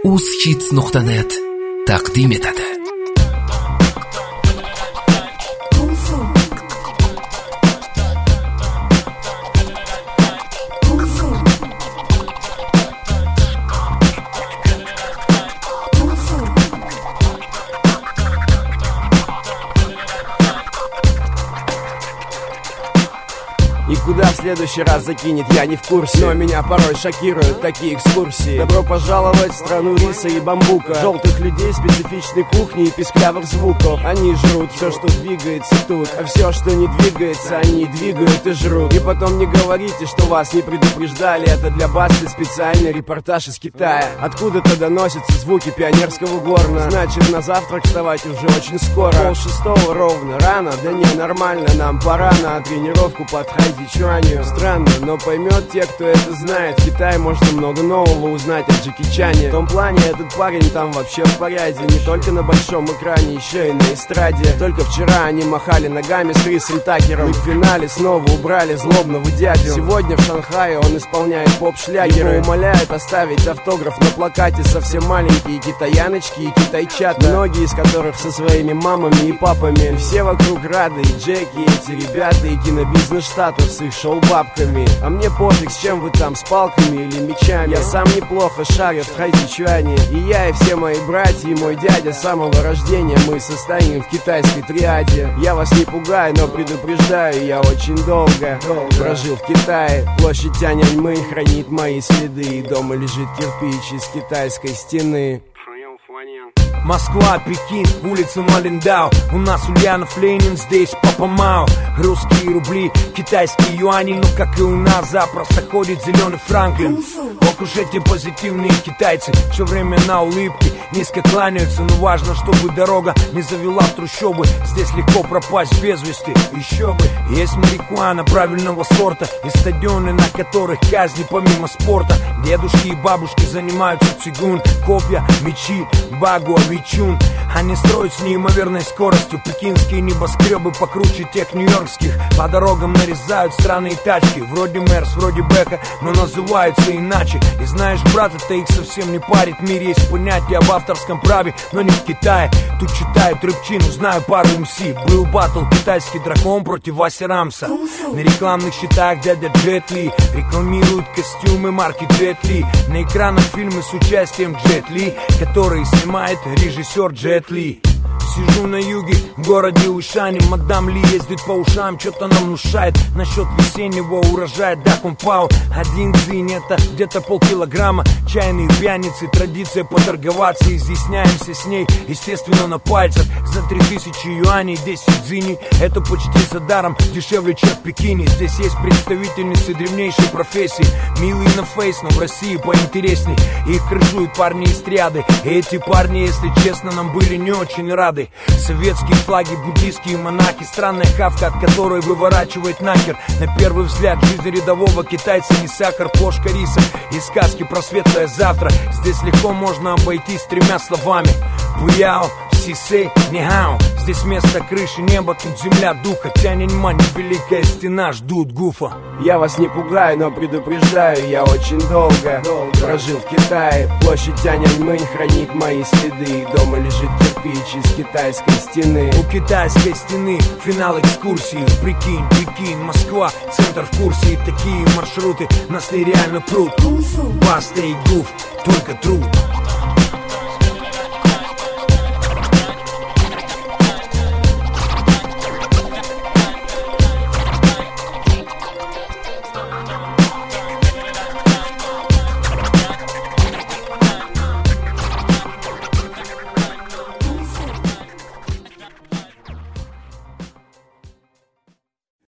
uzhits.net taqdim etadi. И куда в следующий раз закинет, я не в курсе. Но меня порой шокируют такие экскурсии. Добро пожаловать в страну риса и бамбука, желтых людей, специфичной кухни и писклявых звуков. Они жрут все, что двигается тут, а все, что не двигается, они двигают и жрут. И потом не говорите, что вас не предупреждали. Это для Басты специальный репортаж из Китая. Откуда-то доносятся звуки пионерского горна. Значит, на завтрак вставать уже очень скоро. 5:30 ровно, рано, да не, нормально. Нам пора на тренировку под хайди-чуанью. Странно, но поймет те, кто это знает. В Китае можно много нового узнать о Джеки Чане. В том плане, этот парень там вообще в порядке. Не только на большом экране, еще и на эстраде. Только вчера они махали ногами с Крисом Такером. И в финале снова убрали злобного дядю. Сегодня в Шанхае он исполняет поп-шлягеры. Его умоляют оставить автограф на плакате совсем маленькие китаяночки и китайчата, многие из которых со своими мамами и папами. И все вокруг рады, и Джеки, и эти ребята, и кинобизнес штатов с их шоу-бабками. А мне пофиг, с чем вы там, с палками или мечами. Я сам неплохо шарю в хайди-чуане. И я, и все мои братья, и мой дядя с самого рождения мы состоим в китайской триаде. Я вас не пугаю, но предупреждаю, я очень долго прожил в Китае. Площадь Тяньаньмэнь хранит мои следы, и дома лежит кирпич из китайской стены. Москва, Пекин, улица Малиндау. У нас Ульянов, Ленин, здесь Папа Мао. Русские рубли, китайские юани. Но как и у нас запросто ходит зеленый Франклин. Ох уж эти позитивные китайцы, все время на улыбке, низко кланяются. Но важно, чтобы дорога не завела в трущобы. Здесь легко пропасть без вести, еще бы. Есть марихуана правильного сорта и стадионы, на которых казни помимо спорта. Дедушки и бабушки занимаются цигун, копья, мечи, багу, авичун. Они строят с неимоверной скоростью пекинские небоскребы покруче тех нью-йоркских. По дорогам нарезают странные тачки, вроде Мерс, вроде Бэха, но называются иначе. И знаешь, брат, это их совсем не парит. В мире есть понятие об авторском праве, но не в Китае. Тут читают рыбчину, знаю пару МС. Был баттл китайский дракон против Васи Рамса. На рекламных счетах дядя Джет Ли рекламирует костюмы марки Джет Ли. На экранах фильмы с участием Джет Ли, которые снимает режиссер Джет Ли. Сижу на юге, в городе Ушане. Мадам Ли ездит по ушам, что-то нам внушает насчет весеннего урожая. Да, кунпао, один дзинь, это где-то полкилограмма. Чайные пьяницы, традиция поторговаться. Изъясняемся с ней, естественно, на пальцах. За 3000 юаней 10 дзиней, это почти за даром, дешевле, чем в Пекине. Здесь есть представительницы древнейшей профессии, милые на фейс, но в России поинтересней. Их крышуют парни из триады. И эти парни, если честно, нам были не очень рады. Советские флаги, буддийские монахи, странная хавка, от которой выворачивает нахер. На первый взгляд жизнь рядового китайца не сахар, плошка риса и сказки про светлое завтра. Здесь легко можно обойтись 3 словами: Буяо, Сисей, Нихао. Здесь место крыши, небо, тут земля духа. Тяньаньмэнь, великая стена, ждут гуфа. Я вас не пугаю, но предупреждаю, я очень долго прожил в Китае. Площадь Тяньаньмэнь хранит мои следы, и дома лежит кирпич из китайской стены. У китайской стены финал экскурсии. Прикинь, Пекин, Москва, центр в курсе. И такие маршруты нас нереально прут. Баста и Гуф, только труд.